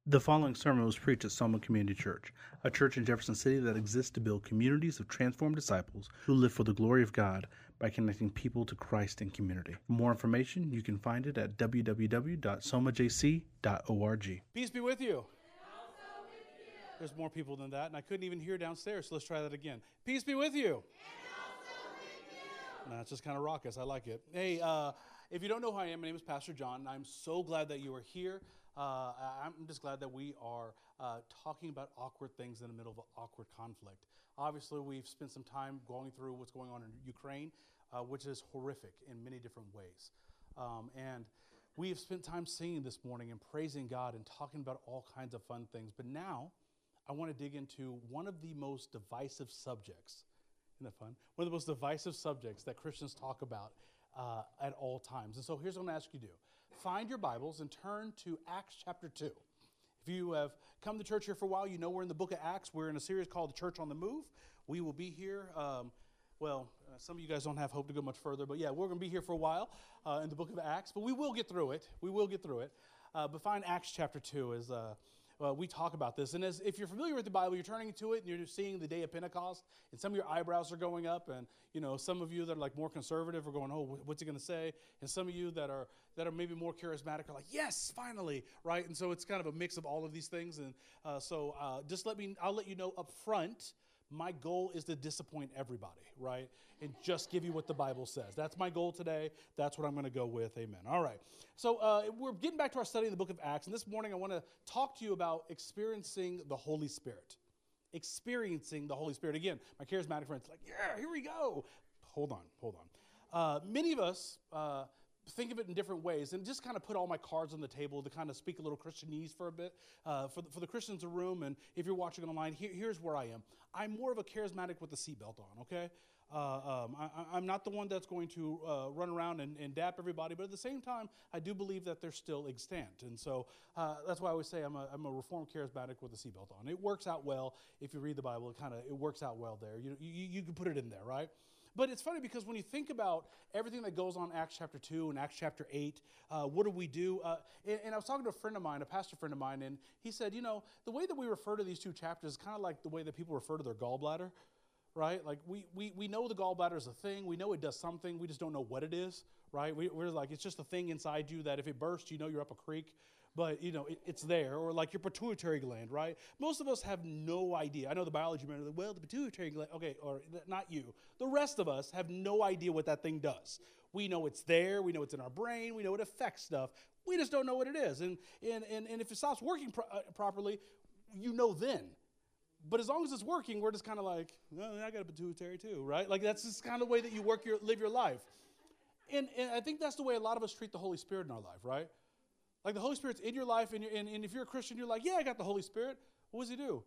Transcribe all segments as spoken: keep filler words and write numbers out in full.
The following sermon was preached at Soma Community Church, a church in Jefferson City that exists to build communities of transformed disciples who live for the glory of God by connecting people to Christ and community. For more information, you can find it at w w w dot soma j c dot org. Peace be with you. Also with you. There's more people than that, and I couldn't even hear downstairs, so let's try that again. Peace be with you. And also with you. Nah, it's just kind of raucous. I like it. Hey, uh, if you don't know who I am, my name is Pastor John. I'm so glad that you are here. Uh, I'm just glad that we are uh, talking about awkward things in the middle of an awkward conflict. Obviously, we've spent some time going through what's going on in Ukraine, uh, which is horrific in many different ways. Um, and we have spent time singing this morning and praising God and talking about all kinds of fun things. But now, I want to dig into one of the most divisive subjects. Isn't that fun? One of the most divisive subjects that Christians talk about uh, at all times. And so here's what I'm going to ask you to do. Find your Bibles and turn to Acts chapter two. If you have come to church here for a while, you know we're in the book of Acts. We're in a series called The Church on the Move. We will be here, um, well, uh, some of you guys don't have hope to go much further, but yeah, we're going to be here for a while uh, in the book of Acts, but we will get through it. We will get through it. Uh, but find Acts chapter two as uh, well, we talk about this. And as if you're familiar with the Bible, you're turning to it and you're seeing the day of Pentecost, and some of your eyebrows are going up, and you know, some of you that are like more conservative are going, oh, what's he going to say? And some of you that are that are maybe more charismatic are like, yes, finally, right? And so it's kind of a mix of all of these things. And uh, so uh, just let me, I'll let you know up front, my goal is to disappoint everybody, right? And just give you what the Bible says. That's my goal today. That's what I'm going to go with. Amen. All right. So uh, we're getting back to our study in the book of Acts. And this morning I want to talk to you about experiencing the Holy Spirit. Experiencing the Holy Spirit. Again, my charismatic friends like, yeah, here we go. Hold on, hold on. Uh, many of us uh, think of it in different ways, and just kind of put all my cards on the table to kind of speak a little Christianese for a bit. Uh, for, the, for the Christians in the room, and if you're watching online, here, here's where I am. I'm more of a charismatic with the seatbelt on, okay? Uh, um, I, I'm not the one that's going to uh, run around and, and dap everybody, but at the same time, I do believe that they're still extant. And so uh, that's why I always say I'm a, I'm a reformed charismatic with a seatbelt on. It works out well if you read the Bible. It kind of it works out well there. You, you you can put it in there, right? But it's funny because when you think about everything that goes on in Acts chapter two and Acts chapter eight, uh, what do we do? Uh, and, and I was talking to a friend of mine, a pastor friend of mine, and he said, you know, the way that we refer to these two chapters is kind of like the way that people refer to their gallbladder, right? Like we we we know the gallbladder is a thing. We know it does something. We just don't know what it is, right? We, we're like, it's just a thing inside you that if it bursts, you know you're up a creek. But, you know, it, it's there. Or like your pituitary gland, right? Most of us have no idea. I know the biology man, well, the pituitary gland, okay, or not you. The rest of us have no idea what that thing does. We know it's there. We know it's in our brain. We know it affects stuff. We just don't know what it is. And and and, and if it stops working pro- uh, properly, you know then. But as long as it's working, we're just kind of like, well, I got a pituitary too, right? Like that's just kind of the way that you work your live your life. And, and I think that's the way a lot of us treat the Holy Spirit in our life, right? Like the Holy Spirit's in your life, and, and, and if you're a Christian, you're like, yeah, I got the Holy Spirit. What does he do?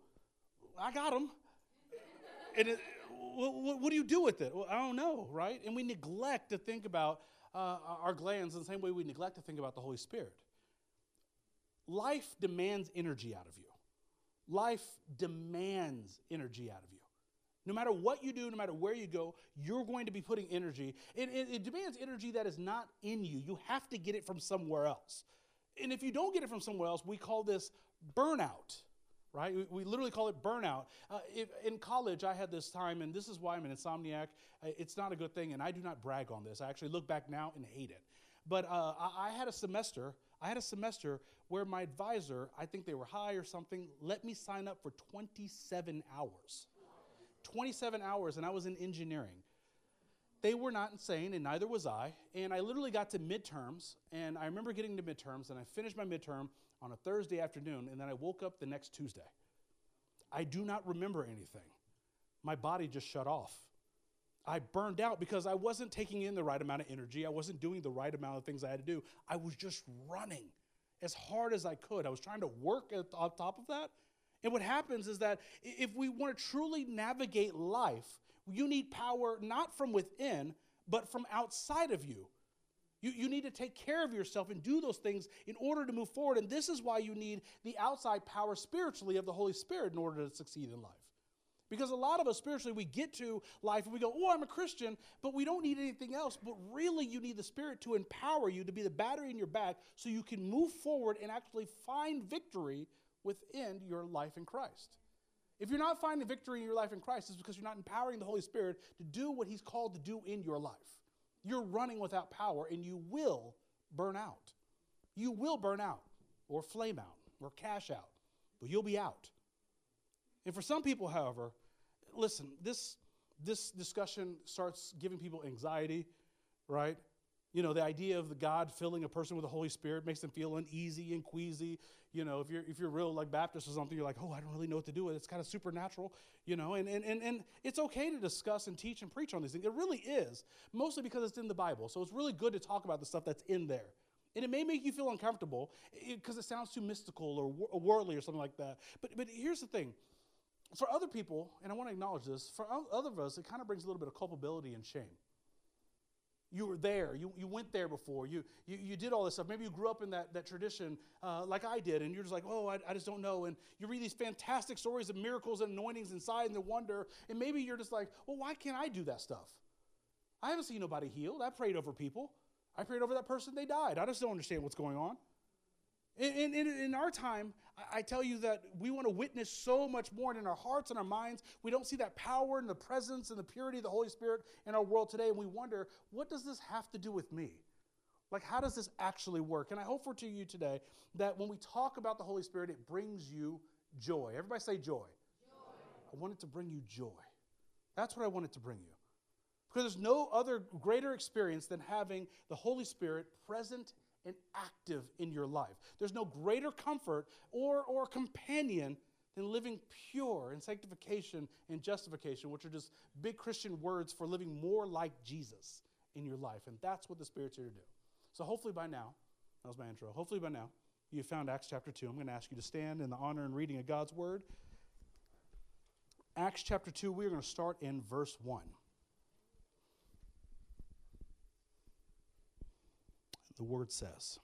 I got him. And it, what, what do you do with it? Well, I don't know, right? And we neglect to think about uh, our glands in the same way we neglect to think about the Holy Spirit. Life demands energy out of you. Life demands energy out of you. No matter what you do, no matter where you go, you're going to be putting energy. It, it, it demands energy that is not in you. You have to get it from somewhere else. And if you don't get it from somewhere else, we call this burnout, right? We, we literally call it burnout. Uh, if, in college, I had this time, and this is why I'm an insomniac. Uh, it's not a good thing, and I do not brag on this. I actually look back now and hate it. But uh, I, I had a semester, I had a semester where my advisor, I think they were high or something, let me sign up for twenty-seven hours. twenty-seven hours, and I was in engineering. They were not insane, and neither was I. And I literally got to midterms, and I remember getting to midterms, and I finished my midterm on a Thursday afternoon, and then I woke up the next Tuesday. I do not remember anything. My body just shut off. I burned out because I wasn't taking in the right amount of energy. I wasn't doing the right amount of things I had to do. I was just running as hard as I could. I was trying to work at, on top of that. And what happens is that if we want to truly navigate life, you need power not from within, but from outside of you. You, you need to take care of yourself and do those things in order to move forward. And this is why you need the outside power spiritually of the Holy Spirit in order to succeed in life. Because a lot of us spiritually, we get to life and we go, oh, I'm a Christian, but we don't need anything else. But really, you need the Spirit to empower you to be the battery in your back so you can move forward and actually find victory within your life in Christ. If you're not finding victory in your life in Christ, it's because you're not empowering the Holy Spirit to do what he's called to do in your life. You're running without power, and you will burn out. You will burn out, or flame out, or cash out, but you'll be out. And for some people, however, listen, this, this discussion starts giving people anxiety, right? You know, the idea of the God filling a person with the Holy Spirit makes them feel uneasy and queasy. You know, if you're if you're real like Baptist or something, you're like, oh, I don't really know what to do with it. It's kind of supernatural, you know, and, and, and, and it's okay to discuss and teach and preach on these things. It really is, mostly because it's in the Bible. So it's really good to talk about the stuff that's in there. And it may make you feel uncomfortable because it, it sounds too mystical or, or worldly or something like that. But, but here's the thing. For other people, and I want to acknowledge this, for other of us, it kind of brings a little bit of culpability and shame. You were there. You, you went there before. You, you you did all this stuff. Maybe you grew up in that, that tradition uh, like I did, and you're just like, oh, I, I just don't know. And you read these fantastic stories of miracles and anointings inside and the wonder, and maybe you're just like, well, why can't I do that stuff? I haven't seen nobody healed. I prayed over people. I prayed over that person. They died. I just don't understand what's going on. In, in, in our time, I tell you that we want to witness so much more, and in our hearts and our minds, we don't see that power and the presence and the purity of the Holy Spirit in our world today, and we wonder, what does this have to do with me? Like, how does this actually work? And I hope for to you today that when we talk about the Holy Spirit, it brings you joy. Everybody say joy. Joy. I want it to bring you joy. That's what I want it to bring you. Because there's no other greater experience than having the Holy Spirit present and active in your life. There's no greater comfort or, or companion than living pure in sanctification and justification, which are just big Christian words for living more like Jesus in your life. And that's what the Spirit's here to do. So hopefully by now, that was my intro, hopefully by now, you found Acts chapter two. I'm going to ask you to stand in the honor and reading of God's word. Acts chapter two, we're going to start in verse one. The word says,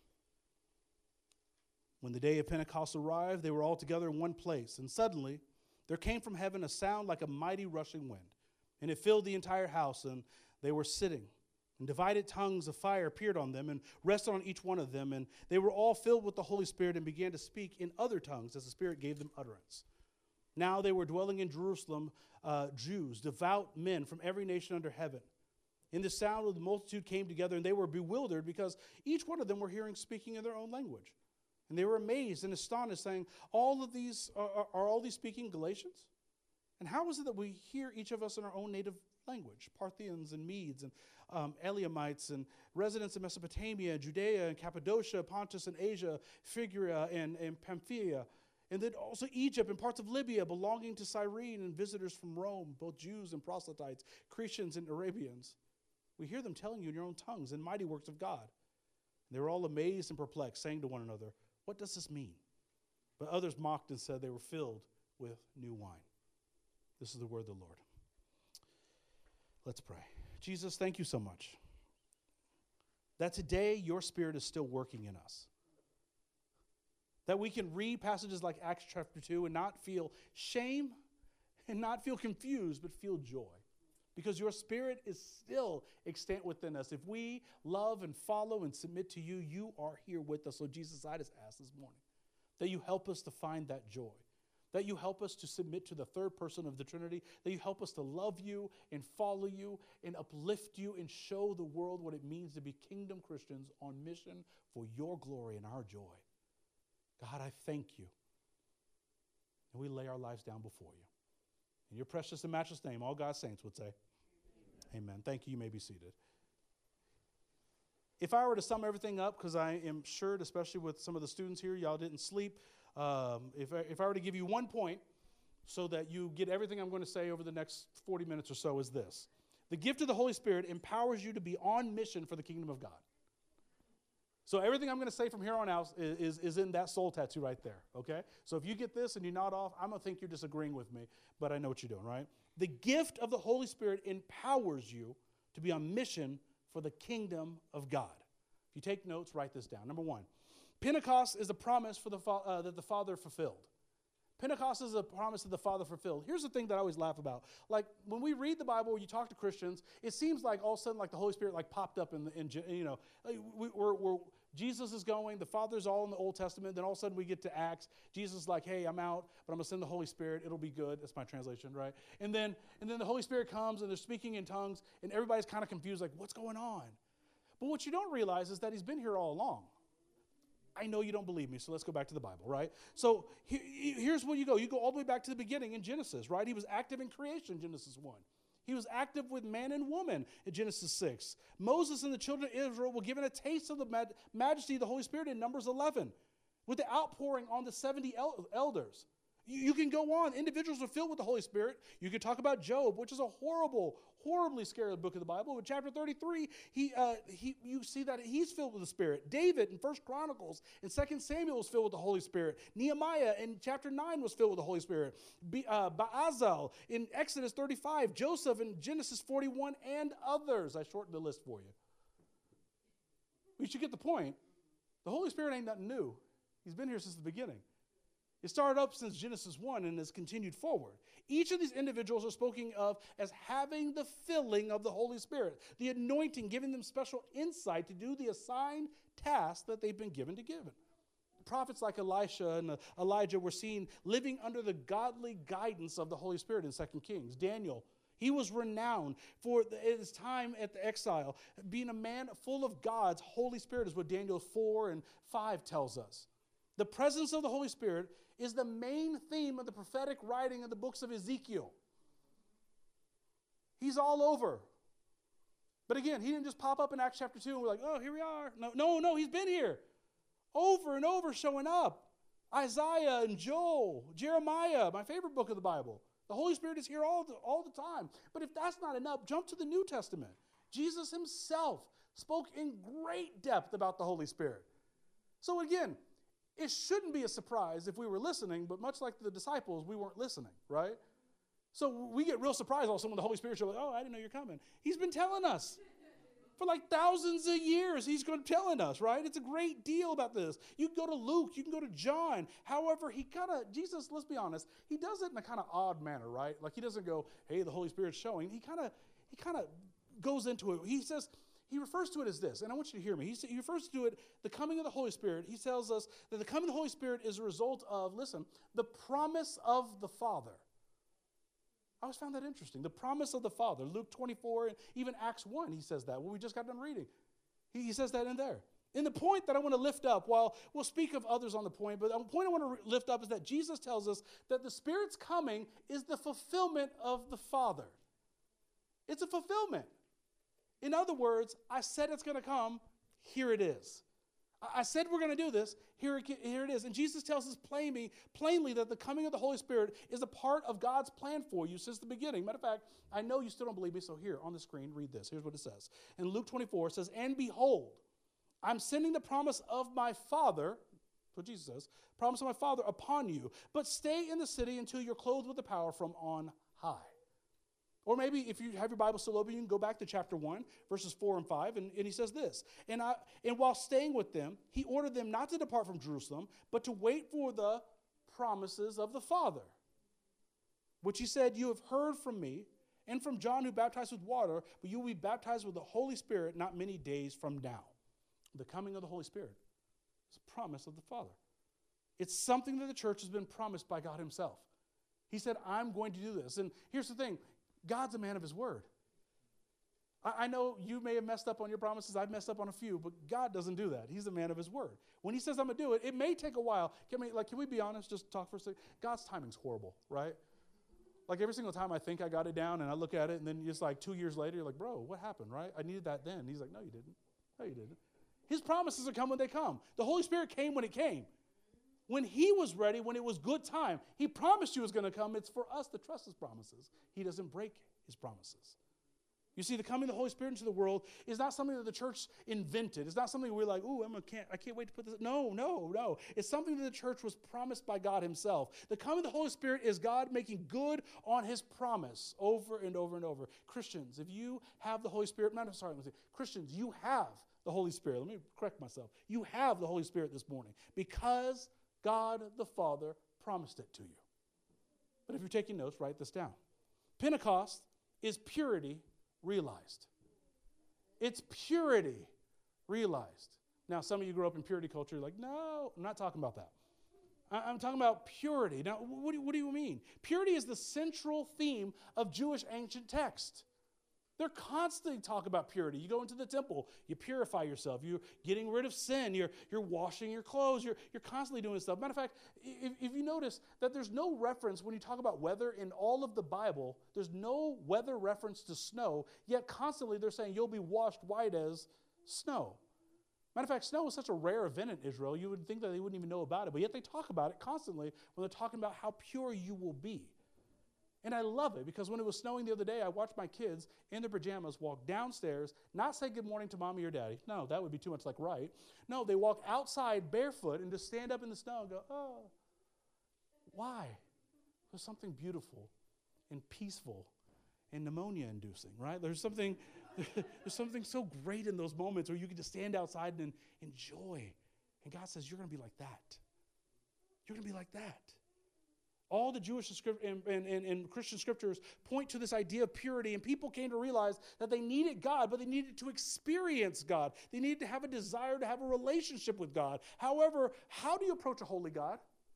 when the day of Pentecost arrived, they were all together in one place, and suddenly there came from heaven a sound like a mighty rushing wind, and it filled the entire house, and they were sitting, and divided tongues of fire appeared on them and rested on each one of them, and they were all filled with the Holy Spirit and began to speak in other tongues as the Spirit gave them utterance. Now they were dwelling in Jerusalem, uh, Jews, devout men from every nation under heaven. In the sound of the multitude came together, and they were bewildered because each one of them were hearing speaking in their own language. And they were amazed and astonished, saying, all of these, are, are, are all these speaking Galatians? And how is it that we hear each of us in our own native language? Parthians and Medes and um, Elamites and residents of Mesopotamia, Judea and Cappadocia, Pontus and Asia, Phrygia and, and Pamphylia, and then also Egypt and parts of Libya belonging to Cyrene, and visitors from Rome, both Jews and proselytes, Cretians and Arabians. We hear them telling you in your own tongues and mighty works of God. And they were all amazed and perplexed, saying to one another, what does this mean? But others mocked and said they were filled with new wine. This is the word of the Lord. Let's pray. Jesus, thank you so much that today your Spirit is still working in us. That we can read passages like Acts chapter two and not feel shame and not feel confused, but feel joy. Because your Spirit is still extant within us. If we love and follow and submit to you, you are here with us. So Jesus, I just ask this morning that you help us to find that joy. That you help us to submit to the third person of the Trinity. That you help us to love you and follow you and uplift you and show the world what it means to be kingdom Christians on mission for your glory and our joy. God, I thank you. And we lay our lives down before you. In your precious and matchless name, all God's saints would say, amen. Amen. Thank you. You may be seated. If I were to sum everything up, because I am sure, especially with some of the students here, y'all didn't sleep. Um, if, I, if I were to give you one point so that you get everything I'm going to say over the next forty minutes or so is this. The gift of the Holy Spirit empowers you to be on mission for the kingdom of God. So everything I'm going to say from here on out is, is, is in that soul tattoo right there, okay? So if you get this and you nod off, I'm going to think you're disagreeing with me, but I know what you're doing, right? The gift of the Holy Spirit empowers you to be on mission for the kingdom of God. If you take notes, write this down. Number one, Pentecost is a promise for the uh, that the Father fulfilled. Pentecost is a promise that the Father fulfilled. Here's the thing that I always laugh about. Like, when we read the Bible, you talk to Christians, it seems like all of a sudden, like, the Holy Spirit, like, popped up in, the, in you know, like we, we're, we're, Jesus is going, the Father's all in the Old Testament, then all of a sudden we get to Acts. Jesus is like, hey, I'm out, but I'm going to send the Holy Spirit. It'll be good. That's my translation, right? And then, and then the Holy Spirit comes, and they're speaking in tongues, and everybody's kind of confused, like, what's going on? But what you don't realize is that he's been here all along. I know you don't believe me, so let's go back to the Bible, right? So he, here's where you go. You go all the way back to the beginning in Genesis, right? He was active in creation, Genesis one. He was active with man and woman in Genesis six. Moses and the children of Israel were given a taste of the maj- majesty of the Holy Spirit in Numbers eleven with the outpouring on the seventy el- elders. You, you can go on. Individuals are filled with the Holy Spirit. You can talk about Job, which is a horrible, horribly scary book of the Bible. In chapter thirty-three, he, uh, he, you see that he's filled with the Spirit. David in First Chronicles and Second Samuel was filled with the Holy Spirit. Nehemiah in chapter nine was filled with the Holy Spirit. Be, uh, Baazal in Exodus thirty-five. Joseph in Genesis forty-one, and others. I shortened the list for you. You should get the point. The Holy Spirit ain't nothing new. He's been here since the beginning. It started up since Genesis one and has continued forward. Each of these individuals are spoken of as having the filling of the Holy Spirit, the anointing, giving them special insight to do the assigned task that they've been given to give it. Prophets like Elisha and Elijah were seen living under the godly guidance of the Holy Spirit in Second Kings. Daniel, he was renowned for his time at the exile. Being a man full of God's Holy Spirit is what Daniel four and five tells us. The presence of the Holy Spirit is the main theme of the prophetic writing of the books of Ezekiel. He's all over. But again, he didn't just pop up in Acts chapter two and we're like, oh, here we are. No, no, no, he's been here. Over and over showing up. Isaiah and Joel, Jeremiah, my favorite book of the Bible. The Holy Spirit is here all the, all the time. But if that's not enough, jump to the New Testament. Jesus himself spoke in great depth about the Holy Spirit. So again, it shouldn't be a surprise if we were listening, but much like the disciples, we weren't listening, right? So we get real surprised all of a sudden when the Holy Spirit shows up, oh, I didn't know you're coming. He's been telling us. For like thousands of years, he's been telling us, right? It's a great deal about this. You can go to Luke, you can go to John. However, he kind of, Jesus, let's be honest, he does it in a kind of odd manner, right? Like he doesn't go, hey, the Holy Spirit's showing. He kind of, he kind of goes into it. He says, he refers to it as this, and I want you to hear me. He, he refers to it, the coming of the Holy Spirit. He tells us that the coming of the Holy Spirit is a result of, listen, the promise of the Father. I always found that interesting. The promise of the Father. Luke twenty-four, and even Acts one, he says that. Well, we just got done reading. He, he says that in there. And the point that I want to lift up, while we'll speak of others on the point, but the point I want to re- lift up is that Jesus tells us that the Spirit's coming is the fulfillment of the Father. It's a fulfillment. In other words, I said it's going to come, here it is. I said we're going to do this, here it, here it is. And Jesus tells us plainly, plainly that the coming of the Holy Spirit is a part of God's plan for you since the beginning. Matter of fact, I know you still don't believe me, so here on the screen, read this. Here's what it says. In Luke twenty-four, it says, and behold, I'm sending the promise of my Father, that's what Jesus says, promise of my Father upon you, but stay in the city until you're clothed with the power from on high. Or maybe if you have your Bible still open, you can go back to chapter one, verses four and five, and, and he says this. And, I, and while staying with them, he ordered them not to depart from Jerusalem, but to wait for the promises of the Father, which he said, you have heard from me and from John who baptized with water, but you will be baptized with the Holy Spirit not many days from now. The coming of the Holy Spirit is a promise of the Father. It's something that the church has been promised by God himself. He said, I'm going to do this. And here's the thing. God's a man of his word. I, I know you may have messed up on your promises. I've messed up on a few, but God doesn't do that. He's a man of his word. When he says I'm going to do it, it may take a while. Can we, like, can we be honest? Just talk for a second. God's timing's horrible, right? Like every single time I think I got it down and I look at it and then just like two years later, you're like, bro, what happened, right? I needed that then. He's like, no, you didn't. No, you didn't. His promises will come when they come. The Holy Spirit came when it came. When he was ready, when it was good time, he promised you it was going to come. It's for us to trust his promises. He doesn't break his promises. You see, the coming of the Holy Spirit into the world is not something that the church invented. It's not something we're like, ooh, I'm a can't, I can't wait to put this. No, no, no. It's something that the church was promised by God himself. The coming of the Holy Spirit is God making good on his promise over and over and over. Christians, if you have the Holy Spirit, no, no, sorry, let me say, Christians, you have the Holy Spirit. Let me correct myself. You have the Holy Spirit this morning because God the Father promised it to you. But if you're taking notes, write this down. Pentecost is purity realized. It's purity realized. Now, some of you grew up in purity culture. You're like, no, I'm not talking about that. I- I'm talking about purity. Now, what do, what do you mean? Purity is the central theme of Jewish ancient text. They're constantly talking about purity. You go into the temple, you purify yourself. You're getting rid of sin. You're, you're washing your clothes. You're, you're constantly doing stuff. Matter of fact, if, if you notice that there's no reference when you talk about weather in all of the Bible, there's no weather reference to snow, yet constantly they're saying you'll be washed white as snow. Matter of fact, snow is such a rare event in Israel, you would think that they wouldn't even know about it, but yet they talk about it constantly when they're talking about how pure you will be. And I love it because when it was snowing the other day, I watched my kids in their pajamas walk downstairs, not say good morning to mommy or daddy. No, that would be too much like right. No, they walk outside barefoot and just stand up in the snow and go, oh. Why? There's something beautiful and peaceful and pneumonia-inducing, right? There's something, there's something so great in those moments where you can just stand outside and enjoy. And God says, you're going to be like that. You're going to be like that. All the Jewish and, and, and, and Christian scriptures point to this idea of purity, and people came to realize that they needed God, but they needed to experience God. They needed to have a desire to have a relationship with God. However, how do you approach a holy God?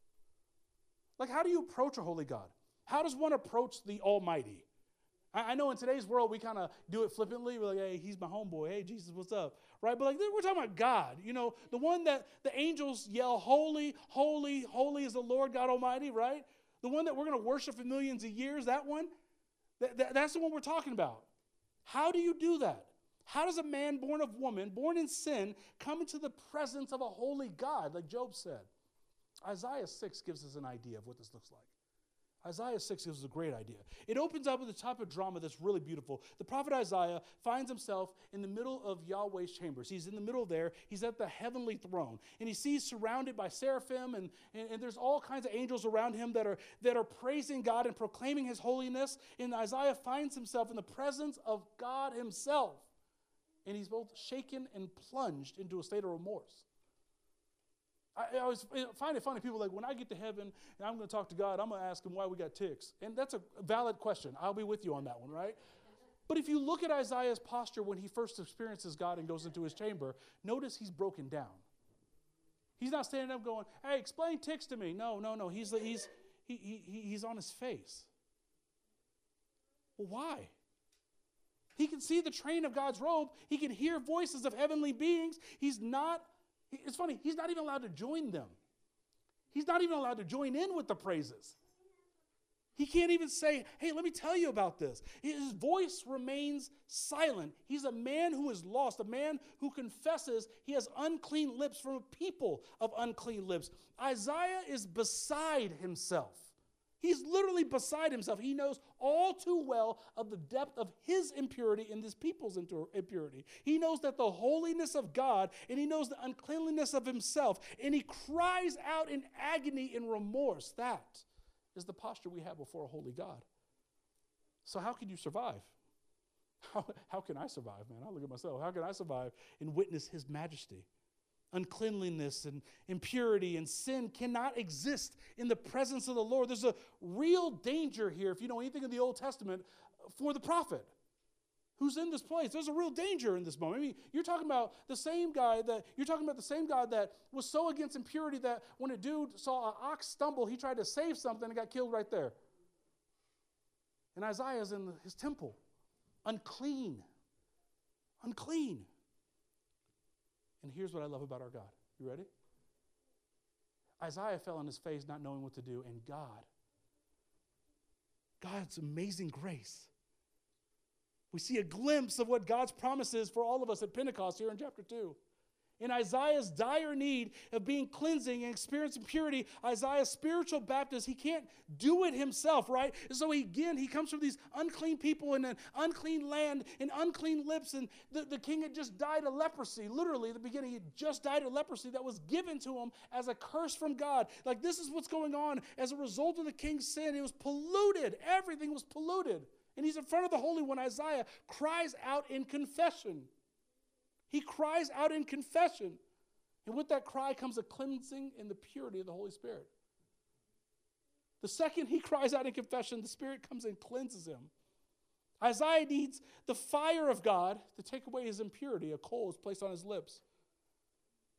Like, how do you approach a holy God? How does one approach the Almighty? I, I know in today's world, we kind of do it flippantly. We're like, hey, he's my homeboy. Hey, Jesus, what's up? Right? But like, we're talking about God. You know, the one that the angels yell, holy, holy, holy is the Lord God Almighty, right? The one that we're going to worship for millions of years, that one, that, that, that's the one we're talking about. How do you do that? How does a man born of woman, born in sin, come into the presence of a holy God, like Job said? Isaiah six gives us an idea of what this looks like. Isaiah six gives us a great idea. It opens up with a type of drama that's really beautiful. The prophet Isaiah finds himself in the middle of Yahweh's chambers. He's in the middle there. He's at the heavenly throne. And he sees surrounded by seraphim, and, and, and there's all kinds of angels around him that are, that are praising God and proclaiming his holiness. And Isaiah finds himself in the presence of God himself. And he's both shaken and plunged into a state of remorse. I, I always find it funny. People are like, when I get to heaven and I'm going to talk to God, I'm going to ask him why we got ticks. And that's a valid question. I'll be with you on that one, right? But if you look at Isaiah's posture when he first experiences God and goes into his chamber, notice he's broken down. He's not standing up going, hey, explain ticks to me. No, no, no. He's, he's, he, he, he's on his face. Well, why? He can see the train of God's robe. He can hear voices of heavenly beings. He's not It's funny, he's not even allowed to join them. He's not even allowed to join in with the praises. He can't even say, hey, let me tell you about this. His voice remains silent. He's a man who is lost, a man who confesses he has unclean lips from a people of unclean lips. Isaiah is beside himself. He's literally beside himself. He knows all too well of the depth of his impurity and this people's impurity. He knows that the holiness of God, and he knows the uncleanliness of himself, and he cries out in agony and remorse. That is the posture we have before a holy God. So how can you survive? How, how can I survive, man? I look at myself. How can I survive and witness his majesty? Uncleanliness and impurity and sin cannot exist in the presence of the Lord. There's a real danger here, if you know anything of the Old Testament, for the prophet who's in this place. There's a real danger in this moment. I mean, you're talking about the same guy that you're talking about the same God that was so against impurity that when a dude saw an ox stumble, he tried to save something and got killed right there. And Isaiah's in his temple, unclean, unclean. And here's what I love about our God. You ready? Isaiah fell on his face not knowing what to do, and God, God's amazing grace. We see a glimpse of what God's promise is for all of us at Pentecost here in chapter two. In Isaiah's dire need of being cleansing and experiencing purity, Isaiah's spiritual Baptist, he can't do it himself, right? And so he, again, he comes from these unclean people in an unclean land and unclean lips. And the, the king had just died of leprosy. Literally, at the beginning, he had just died of leprosy that was given to him as a curse from God. Like, this is what's going on as a result of the king's sin. It was polluted. Everything was polluted. And he's in front of the Holy One. Isaiah cries out in confession. He cries out in confession. And with that cry comes a cleansing and the purity of the Holy Spirit. The second he cries out in confession, the Spirit comes and cleanses him. Isaiah needs the fire of God to take away his impurity. A coal is placed on his lips.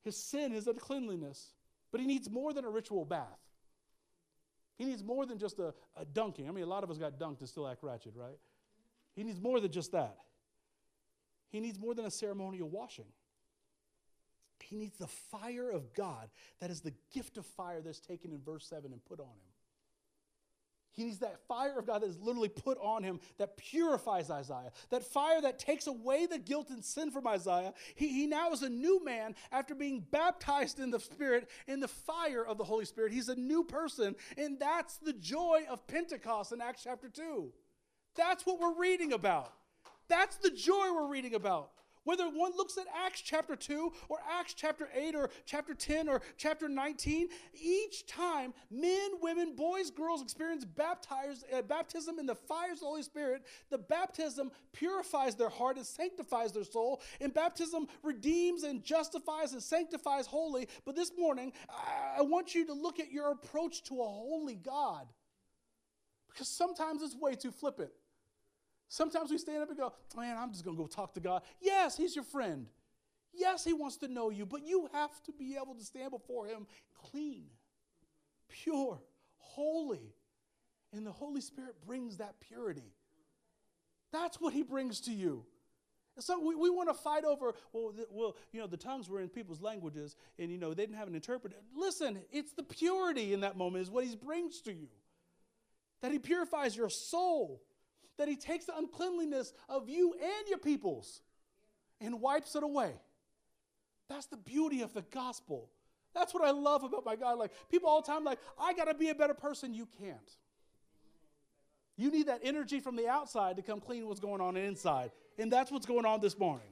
his sin, his uncleanliness. But he needs more than a ritual bath. He needs more than just a, a dunking. I mean, a lot of us got dunked and still act ratchet, right? He needs more than just that. He needs more than a ceremonial washing. He needs the fire of God. That is the gift of fire that's taken in verse seven and put on him. He needs that fire of God that is literally put on him that purifies Isaiah. That fire that takes away the guilt and sin from Isaiah. He, he now is a new man after being baptized in the Spirit, in the fire of the Holy Spirit. He's a new person. And that's the joy of Pentecost in Acts chapter two. That's what we're reading about. That's the joy we're reading about. Whether one looks at Acts chapter two or Acts chapter eight or chapter ten or chapter nineteen, each time men, women, boys, girls experience baptized, uh, baptism in the fires of the Holy Spirit. The baptism purifies their heart and sanctifies their soul. And baptism redeems and justifies and sanctifies holy. But this morning, I, I want you to look at your approach to a holy God. Because sometimes it's way too flippant. Sometimes we stand up and go, man, I'm just going to go talk to God. Yes, he's your friend. Yes, he wants to know you, but you have to be able to stand before him clean, pure, holy. And the Holy Spirit brings that purity. That's what he brings to you. So we, we want to fight over, well, the, well, you know, the tongues were in people's languages and, you know, they didn't have an interpreter. Listen, it's the purity in that moment is what he brings to you. That he purifies your soul. That he takes the uncleanliness of you and your peoples and wipes it away. That's the beauty of the gospel. That's what I love about my God. Like people all the time like, I got to be a better person. You can't. You need that energy from the outside to come clean what's going on inside. And that's what's going on this morning.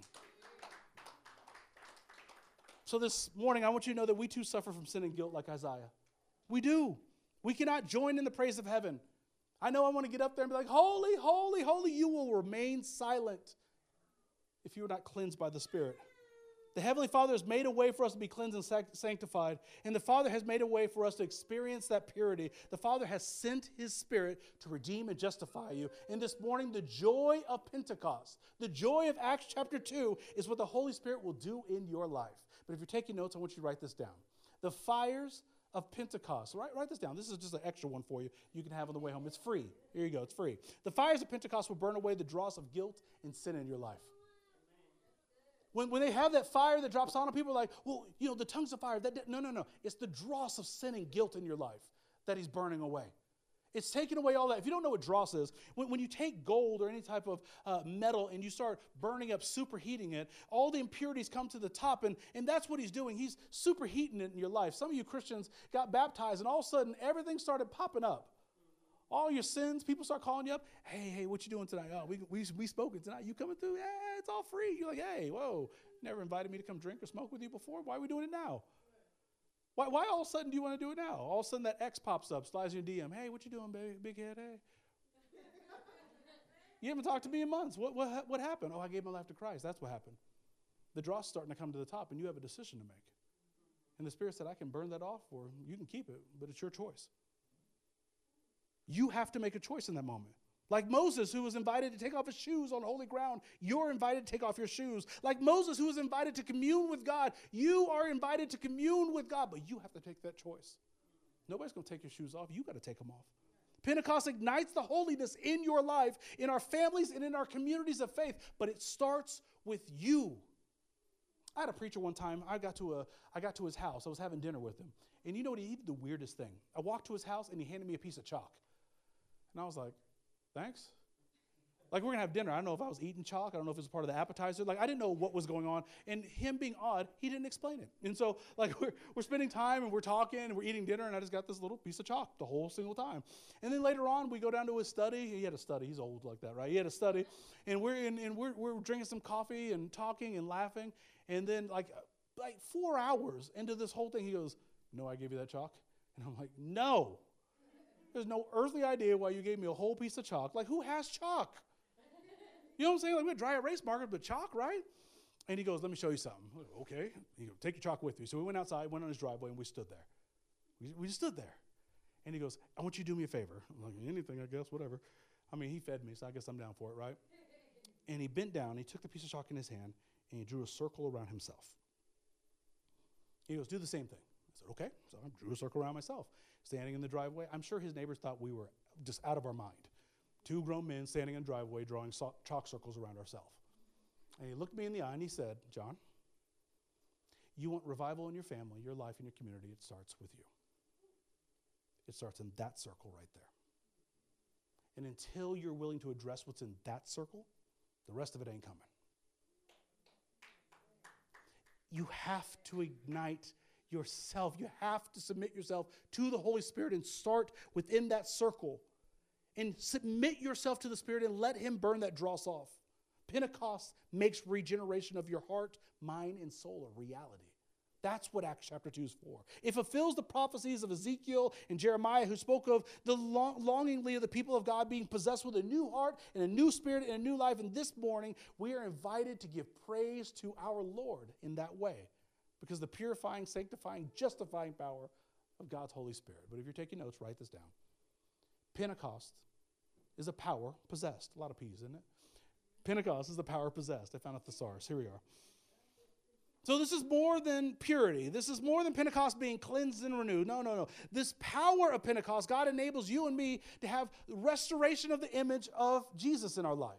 So this morning, I want you to know that we too suffer from sin and guilt like Isaiah. We do. We cannot join in the praise of heaven. I know I want to get up there and be like, holy, holy, holy. You will remain silent if you are not cleansed by the Spirit. The Heavenly Father has made a way for us to be cleansed and sanctified. And the Father has made a way for us to experience that purity. The Father has sent his Spirit to redeem and justify you. And this morning, the joy of Pentecost, the joy of Acts chapter two is what the Holy Spirit will do in your life. But if you're taking notes, I want you to write this down. The fires of Pentecost. Write, write this down. This is just an extra one for you. You can have on the way home. It's free. Here you go. It's free. The fires of Pentecost will burn away the dross of guilt and sin in your life. When, when they have that fire that drops on them, people are like, well, you know, the tongues of fire. That, that, no, no, no. It's the dross of sin and guilt in your life that he's burning away. It's taking away all that. If you don't know what dross is, when, when you take gold or any type of uh, metal and you start burning up, superheating it, all the impurities come to the top, and, and that's what he's doing. He's superheating it in your life. Some of you Christians got baptized, and all of a sudden, everything started popping up. All your sins, people start calling you up. Hey, hey, what you doing tonight? Oh, we we we spoken tonight. You coming through? Yeah, it's all free. You're like, hey, whoa, never invited me to come drink or smoke with you before. Why are we doing it now? Why, why all of a sudden do you want to do it now? All of a sudden that X pops up, slides in your D M. Hey, what you doing, baby? Big head, hey. You haven't talked to me in months. What, what, what happened? Oh, I gave my life to Christ. That's what happened. The draw's starting to come to the top, and you have a decision to make. And the Spirit said, I can burn that off, or you can keep it, but it's your choice. You have to make a choice in that moment. Like Moses, who was invited to take off his shoes on holy ground, you're invited to take off your shoes. Like Moses, who was invited to commune with God, you are invited to commune with God, but you have to take that choice. Nobody's going to take your shoes off. You got to take them off. Pentecost ignites the holiness in your life, in our families, and in our communities of faith, but it starts with you. I had a preacher one time. I got to a, I got to his house. I was having dinner with him. And you know what? He did the weirdest thing. I walked to his house, and he handed me a piece of chalk. And I was like, thanks. Like, we're going to have dinner. I don't know if I was eating chalk. I don't know if it was part of the appetizer. Like, I didn't know what was going on. And him being odd, he didn't explain it. And so, like, we're, we're spending time, and we're talking, and we're eating dinner, and I just got this little piece of chalk the whole single time. And then later on, we go down to his study. He had a study. He's old like that, right? He had a study. And we're in, and we're, we're drinking some coffee and talking and laughing. And then, like, like four hours into this whole thing, he goes, no, I gave you that chalk? And I'm like, no. There's no earthly idea why you gave me a whole piece of chalk. Like, who has chalk? You know what I'm saying? Like, we had dry erase markers, but chalk, right? And he goes, let me show you something. Like, okay. He goes, take your chalk with you. So we went outside, went on his driveway, and we stood there. We, we just stood there. And he goes, I want you to do me a favor. I'm like, anything, I guess, whatever. I mean, he fed me, so I guess I'm down for it, right? And he bent down, he took the piece of chalk in his hand, and he drew a circle around himself. And he said, I want you to do me a favor. I'm like, anything, I guess, whatever. I mean, he fed me, so I guess I'm down for it, right? And he bent down, he took the piece of chalk in his hand, and he drew a circle around himself. He goes, do the same thing. I said, okay. So I drew a circle around myself, standing in the driveway. I'm sure his neighbors thought we were just out of our mind. Two grown men standing in the driveway drawing so- chalk circles around ourselves. And he looked me in the eye and he said, John, you want revival in your family, your life, and your community, it starts with you. It starts in that circle right there. And until you're willing to address what's in that circle, the rest of it ain't coming. You have to ignite yourself. You have to submit yourself to the Holy Spirit and start within that circle. And submit yourself to the Spirit and let Him burn that dross off. Pentecost makes regeneration of your heart, mind, and soul a reality. That's what Acts chapter two is for. It fulfills the prophecies of Ezekiel and Jeremiah, who spoke of the long, longingly of the people of God being possessed with a new heart and a new spirit and a new life. And this morning, we are invited to give praise to our Lord in that way, because the purifying, sanctifying, justifying power of God's Holy Spirit. But if you're taking notes, write this down. Pentecost is a power possessed. A lot of P's, isn't it? Pentecost is the power possessed. I found a thesaurus. Here we are. So this is more than purity. This is more than Pentecost being cleansed and renewed. No, no, no. This power of Pentecost, God enables you and me to have restoration of the image of Jesus in our life.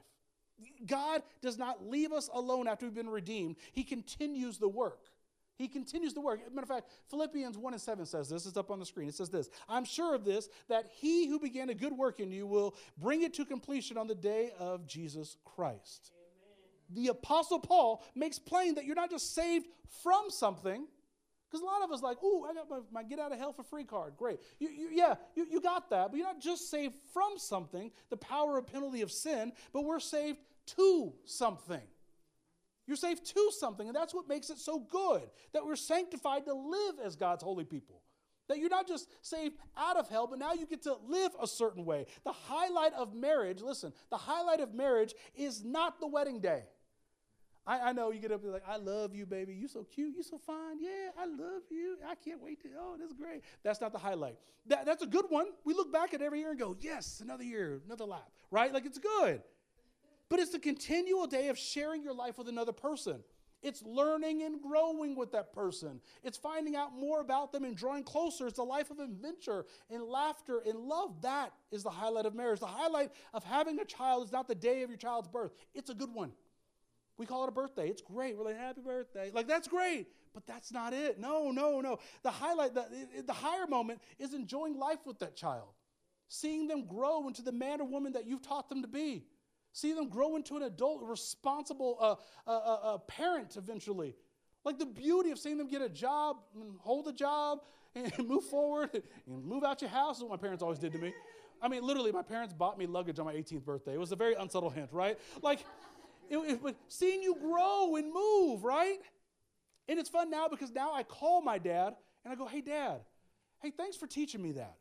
God does not leave us alone after we've been redeemed. He continues the work. He continues the work. As a matter of fact, Philippians one and seven says this. It's up on the screen. It says this. I'm sure of this, that he who began a good work in you will bring it to completion on the day of Jesus Christ. Amen. The Apostle Paul makes plain that you're not just saved from something, because a lot of us are like, ooh, I got my, my get out of hell for free card. Great. You, you, yeah, you, you got that, but you're not just saved from something, the power and penalty of sin, but we're saved to something. You're saved to something, and that's what makes it so good, that we're sanctified to live as God's holy people. That you're not just saved out of hell, but now you get to live a certain way. The highlight of marriage, listen, the highlight of marriage is not the wedding day. I, I know you get up and be like, I love you, baby. You so cute. You so fine. Yeah, I love you. I can't wait to, oh, this is great. That's not the highlight. That, that's a good one. We look back at every year and go, yes, another year, another lap, right? Like, it's good. But it's the continual day of sharing your life with another person. It's learning and growing with that person. It's finding out more about them and drawing closer. It's a life of adventure and laughter and love. That is the highlight of marriage. The highlight of having a child is not the day of your child's birth. It's a good one. We call it a birthday. It's great. We're like, happy birthday. Like, that's great. But that's not it. No, no, no. The highlight, the, the higher moment is enjoying life with that child. Seeing them grow into the man or woman that you've taught them to be. See them grow into an adult, responsible uh, uh, uh, uh, parent eventually. Like the beauty of seeing them get a job and hold a job and move forward and move out your house is what my parents always did to me. I mean, literally, my parents bought me luggage on my eighteenth birthday. It was a very unsubtle hint, right? Like, it, it, but seeing you grow and move, right? And it's fun now because now I call my dad and I go, hey, Dad, hey, thanks for teaching me that.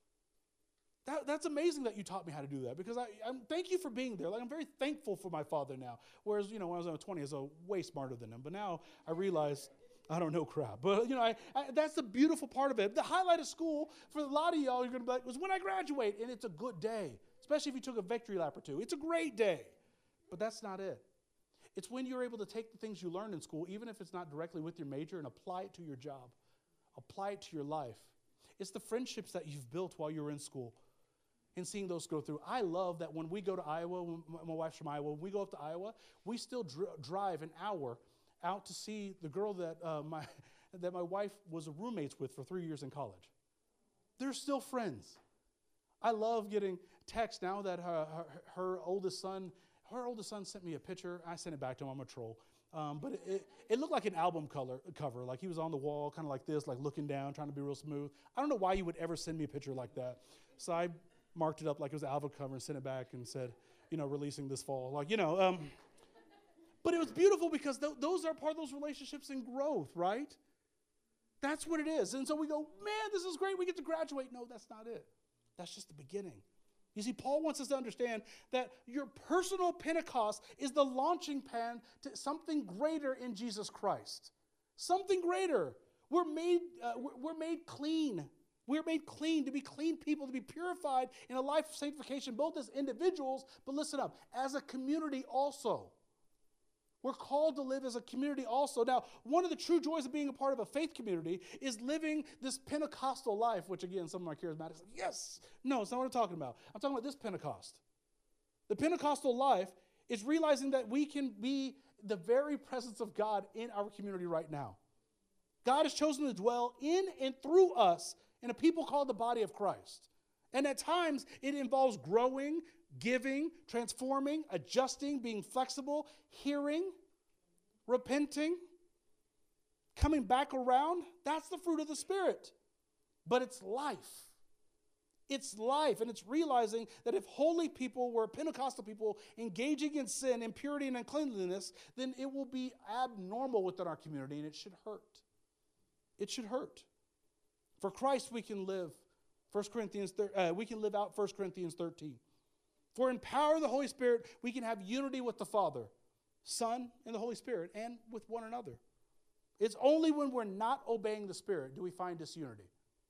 That, that's amazing that you taught me how to do that, because I I'm, thank you for being there. Like, I'm very thankful for my father now. Whereas, you know, when I was in my twenties, I was way smarter than him. But now I realize I don't know crap. But, you know, I, I, that's the beautiful part of it. The highlight of school for a lot of y'all, you're going to be like, was when I graduate. And it's a good day, especially if you took a victory lap or two. It's a great day. But that's not it. It's when you're able to take the things you learned in school, even if it's not directly with your major, and apply it to your job. Apply it to your life. It's the friendships that you've built while you were in school. And seeing those go through. I love that when we go to Iowa, when my wife's from Iowa, when we go up to Iowa, we still dr- drive an hour out to see the girl that uh, my that my wife was roommates with for three years in college. They're still friends. I love getting texts now that her, her, her oldest son, her oldest son sent me a picture. I sent it back to him. I'm a troll. Um, but it, it, it looked like an album color, cover. Like he was on the wall, kind of like this, like looking down, trying to be real smooth. I don't know why you would ever send me a picture like that. So I marked it up like it was an album cover and sent it back and said, you know, releasing this fall. Like, you know, um, but it was beautiful because th- those are part of those relationships and growth, right? That's what it is. And so we go, man, this is great. We get to graduate. No, that's not it. That's just the beginning. You see, Paul wants us to understand that your personal Pentecost is the launching pad to something greater in Jesus Christ. Something greater. We're made, uh, we're made clean. We're made clean to be clean people, to be purified in a life of sanctification, both as individuals, but listen up, as a community also. We're called to live as a community also. Now, one of the true joys of being a part of a faith community is living this Pentecostal life, which again, some of my charismatics are like, yes. No, it's not what I'm talking about. I'm talking about this Pentecost. The Pentecostal life is realizing that we can be the very presence of God in our community right now. God has chosen to dwell in and through us in a people called the body of Christ. And at times, it involves growing, giving, transforming, adjusting, being flexible, hearing, repenting, coming back around. That's the fruit of the Spirit. But it's life. It's life, and it's realizing that if holy people were Pentecostal people engaging in sin, impurity, and uncleanliness, then it will be abnormal within our community, and it should hurt. It should hurt. For Christ, we can live. First Corinthians, uh, we can live out First Corinthians thirteen. For in power of the Holy Spirit, we can have unity with the Father, Son, and the Holy Spirit, and with one another. It's only when we're not obeying the Spirit do we find disunity.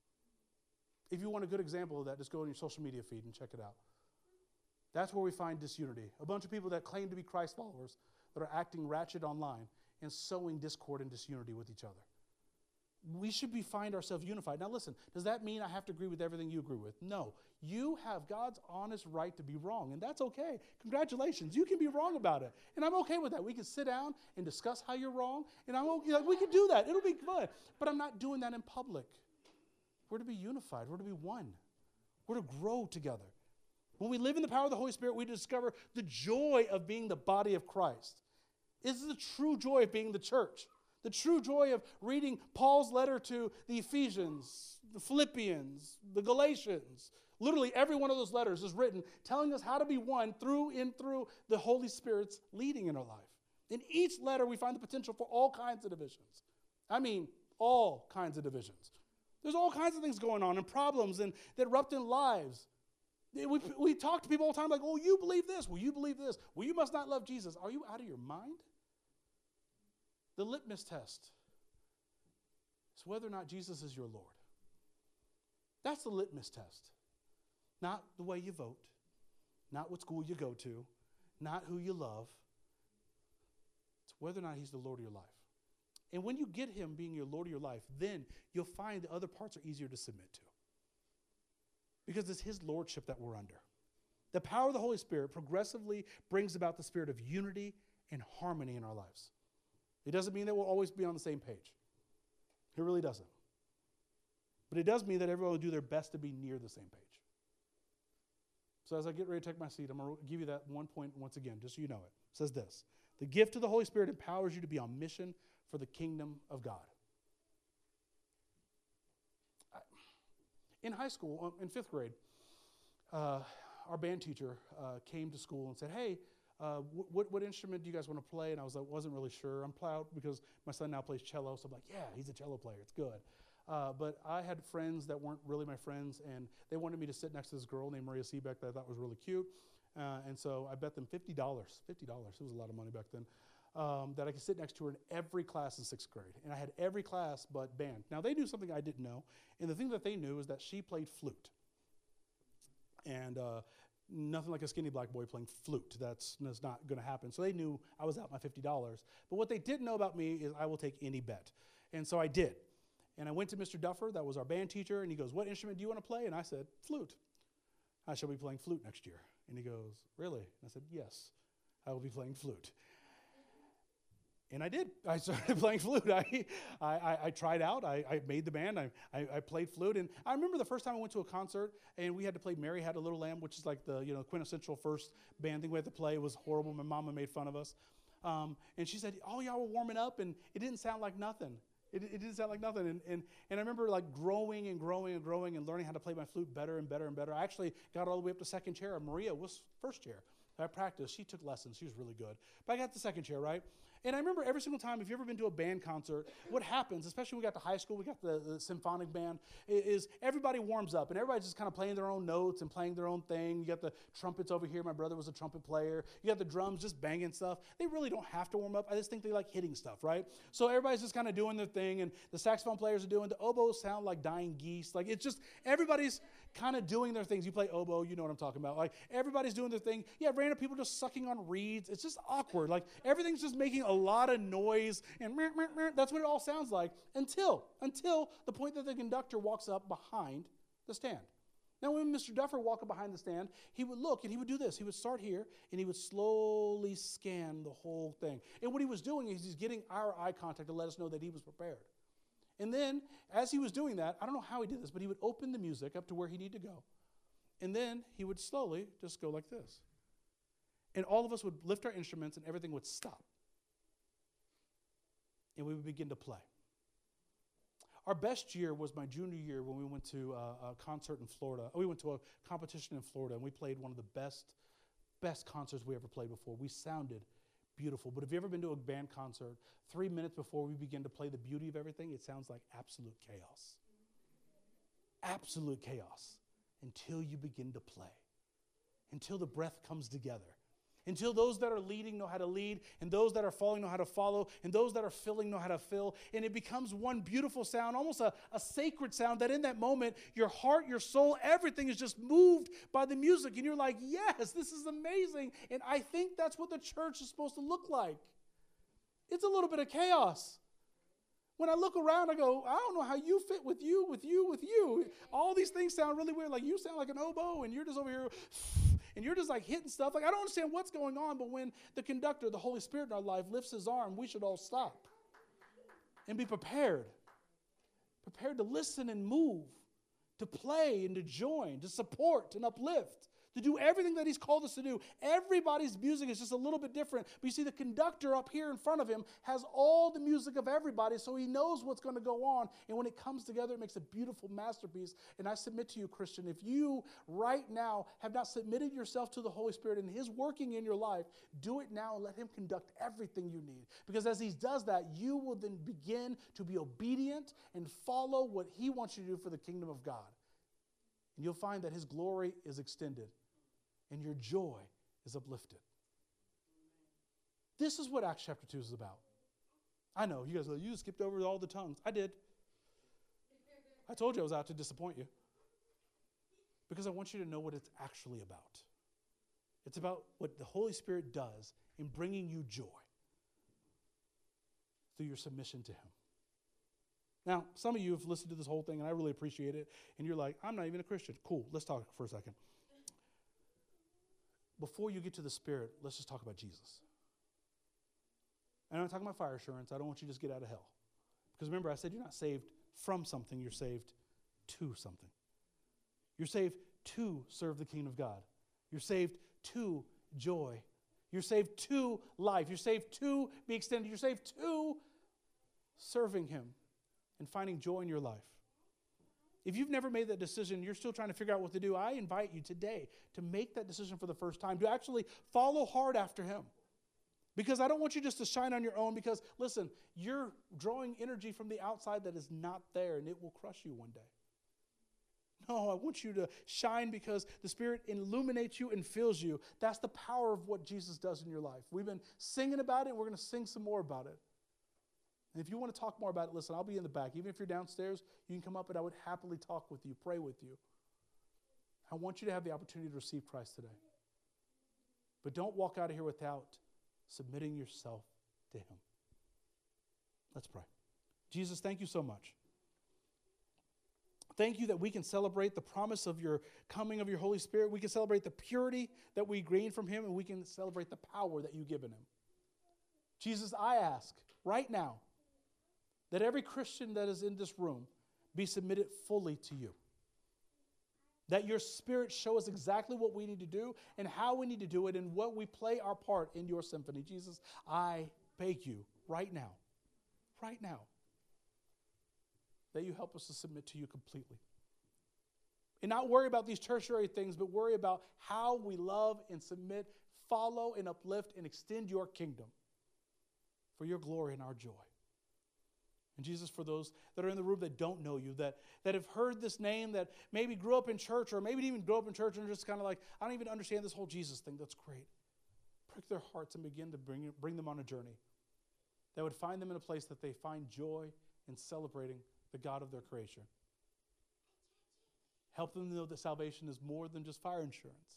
If you want a good example of that, just go on your social media feed and check it out. That's where we find disunity. A bunch of people that claim to be Christ followers that are acting ratchet online and sowing discord and disunity with each other. We should be find ourselves unified. Now listen, does that mean I have to agree with everything you agree with? No. You have God's honest right to be wrong, and that's okay. Congratulations. You can be wrong about it. And I'm okay with that. We can sit down and discuss how you're wrong, and I'm okay. Like, we can do that. It'll be fun. But I'm not doing that in public. We're to be unified. We're to be one. We're to grow together. When we live in the power of the Holy Spirit, we discover the joy of being the body of Christ. This is the true joy of being the church. The true joy of reading Paul's letter to the Ephesians, the Philippians, the Galatians. Literally every one of those letters is written telling us how to be one through and through the Holy Spirit's leading in our life. In each letter, we find the potential for all kinds of divisions. I mean, all kinds of divisions. There's all kinds of things going on and problems and that erupt in lives. We, we talk to people all the time like, oh, you believe this. Well, you believe this. Well, you must not love Jesus. Are you out of your mind? The litmus test is whether or not Jesus is your Lord. That's the litmus test. Not the way you vote, not what school you go to, not who you love. It's whether or not he's the Lord of your life. And when you get him being your Lord of your life, then you'll find the other parts are easier to submit to. Because it's his lordship that we're under. The power of the Holy Spirit progressively brings about the spirit of unity and harmony in our lives. It doesn't mean that we'll always be on the same page. It really doesn't. But it does mean that everyone will do their best to be near the same page. So as I get ready to take my seat, I'm going to give you that one point once again, just so you know it. It says this: the gift of the Holy Spirit empowers you to be on mission for the kingdom of God. In high school, in fifth grade, uh, our band teacher uh, came to school and said, hey, uh, what, what instrument do you guys want to play? And I was like, wasn't really sure. I'm proud because my son now plays cello, so I'm like, yeah, he's a cello player. It's good. Uh, but I had friends that weren't really my friends, and they wanted me to sit next to this girl named Maria Seebeck that I thought was really cute. Uh, and so I bet them fifty dollars. fifty dollars. It was a lot of money back then. Um, that I could sit next to her in every class in sixth grade. And I had every class but band. Now, they knew something I didn't know. And the thing that they knew is that she played flute. And uh, nothing like a skinny black boy playing flute. That's, that's not going to happen. So they knew I was out my fifty dollars. But what they didn't know about me is I will take any bet. And so I did. And I went to Mister Duffer, that was our band teacher, and he goes, what instrument do you want to play? And I said, flute. I shall be playing flute next year. And he goes, really? And I said, yes, I will be playing flute. And I did. I started playing flute. I, I, I tried out. I, I made the band. I, I, I played flute. And I remember the first time I went to a concert, and we had to play Mary Had a Little Lamb, which is like the you know quintessential first band thing we had to play. It was horrible. My mama made fun of us. Um, and she said, oh, y'all were warming up, and it didn't sound like nothing. It, it didn't sound like nothing. And, and, and I remember like growing and growing and growing and learning how to play my flute better and better and better. I actually got all the way up to second chair. Maria was first chair. I practiced. She took lessons. She was really good. But I got the second chair, right? And I remember every single time, if you've ever been to a band concert, what happens, especially when we got to high school, we got the, the symphonic band, is everybody warms up and everybody's just kind of playing their own notes and playing their own thing. You got the trumpets over here. My brother was a trumpet player. You got the drums just banging stuff. They really don't have to warm up. I just think they like hitting stuff, right? So everybody's just kind of doing their thing, and the saxophone players are doing, the oboes sound like dying geese. Like, it's just, everybody's kind of doing their things. You play oboe, you know what I'm talking about. Like, everybody's doing their thing. Yeah, random people just sucking on reeds. It's just awkward. Like, everything's just making a lot of noise, and meh, meh, meh. That's what it all sounds like until, until the point that the conductor walks up behind the stand. Now, when Mister Duffer walked up behind the stand, he would look, and he would do this. He would start here, and he would slowly scan the whole thing. And what he was doing is he's getting our eye contact to let us know that he was prepared. And then, as he was doing that, I don't know how he did this, but he would open the music up to where he needed to go. And then he would slowly just go like this. And all of us would lift our instruments, and everything would stop. And we would begin to play. Our best year was my junior year when we went to a, a concert in Florida. We went to a competition in Florida, and we played one of the best, best concerts we ever played before. We sounded beautiful. But have you ever been to a band concert, three minutes before we begin to play the beauty of everything, it sounds like absolute chaos. Absolute chaos until you begin to play, until the breath comes together. Until those that are leading know how to lead, and those that are following know how to follow, and those that are filling know how to fill. And it becomes one beautiful sound, almost a, a sacred sound, that in that moment, your heart, your soul, everything is just moved by the music. And you're like, yes, this is amazing. And I think that's what the church is supposed to look like. It's a little bit of chaos. When I look around, I go, I don't know how you fit with you, with you, with you. All these things sound really weird. Like, you sound like an oboe, and you're just over here, and you're just like hitting stuff. Like, I don't understand what's going on, but when the conductor, the Holy Spirit in our life, lifts his arm, we should all stop and be prepared. Prepared to listen and move, to play and to join, to support and uplift, to do everything that he's called us to do. Everybody's music is just a little bit different. But you see, the conductor up here in front of him has all the music of everybody, so he knows what's going to go on. And when it comes together, it makes a beautiful masterpiece. And I submit to you, Christian, if you right now have not submitted yourself to the Holy Spirit and his working in your life, do it now and let him conduct everything you need. Because as he does that, you will then begin to be obedient and follow what he wants you to do for the kingdom of God. And you'll find that his glory is extended and your joy is uplifted. This is what Acts chapter two is about. I know, you guys are like, you skipped over all the tongues. I did. I told you I was out to disappoint you. Because I want you to know what it's actually about. It's about what the Holy Spirit does in bringing you joy through your submission to him. Now, some of you have listened to this whole thing, and I really appreciate it, and you're like, I'm not even a Christian. Cool, let's talk for a second. Before you get to the Spirit, let's just talk about Jesus. And I'm not talking about fire assurance. I don't want you to just get out of hell. Because remember, I said you're not saved from something. You're saved to something. You're saved to serve the kingdom of God. You're saved to joy. You're saved to life. You're saved to be extended. You're saved to serving him and finding joy in your life. If you've never made that decision, you're still trying to figure out what to do, I invite you today to make that decision for the first time, to actually follow hard after him. Because I don't want you just to shine on your own, because, listen, you're drawing energy from the outside that is not there, and it will crush you one day. No, I want you to shine because the Spirit illuminates you and fills you. That's the power of what Jesus does in your life. We've been singing about it, and we're going to sing some more about it. And if you want to talk more about it, listen, I'll be in the back. Even if you're downstairs, you can come up and I would happily talk with you, pray with you. I want you to have the opportunity to receive Christ today. But don't walk out of here without submitting yourself to him. Let's pray. Jesus, thank you so much. Thank you that we can celebrate the promise of your coming of your Holy Spirit. We can celebrate the purity that we gain from him, and we can celebrate the power that you've given him. Jesus, I ask right now that every Christian that is in this room be submitted fully to you. That your Spirit show us exactly what we need to do and how we need to do it and what we play our part in your symphony. Jesus, I beg you right now, right now, that you help us to submit to you completely. And not worry about these tertiary things, but worry about how we love and submit, follow and uplift and extend your kingdom. for your glory and our joy. And Jesus, for those that are in the room that don't know you, that, that have heard this name, that maybe grew up in church or maybe didn't even grow up in church and are just kind of like, I don't even understand this whole Jesus thing. That's great. Prick their hearts and begin to bring, bring them on a journey that would find them in a place that they find joy in celebrating the God of their creation. Help them know that salvation is more than just fire insurance,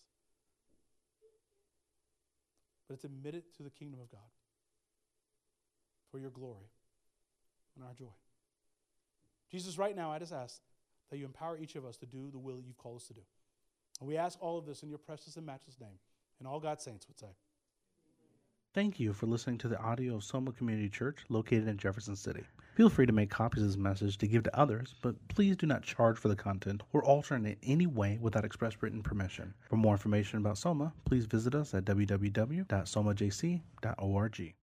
but it's admitted to the kingdom of God for your glory and our joy. Jesus, right now, I just ask that you empower each of us to do the will that you've called us to do. And we ask all of this in your precious and matchless name. And all God's saints would say. Thank you for listening to the audio of Soma Community Church located in Jefferson City. Feel free to make copies of this message to give to others, but please do not charge for the content or alter it in any way without express written permission. For more information about Soma, please visit us at w w w dot soma j c dot org.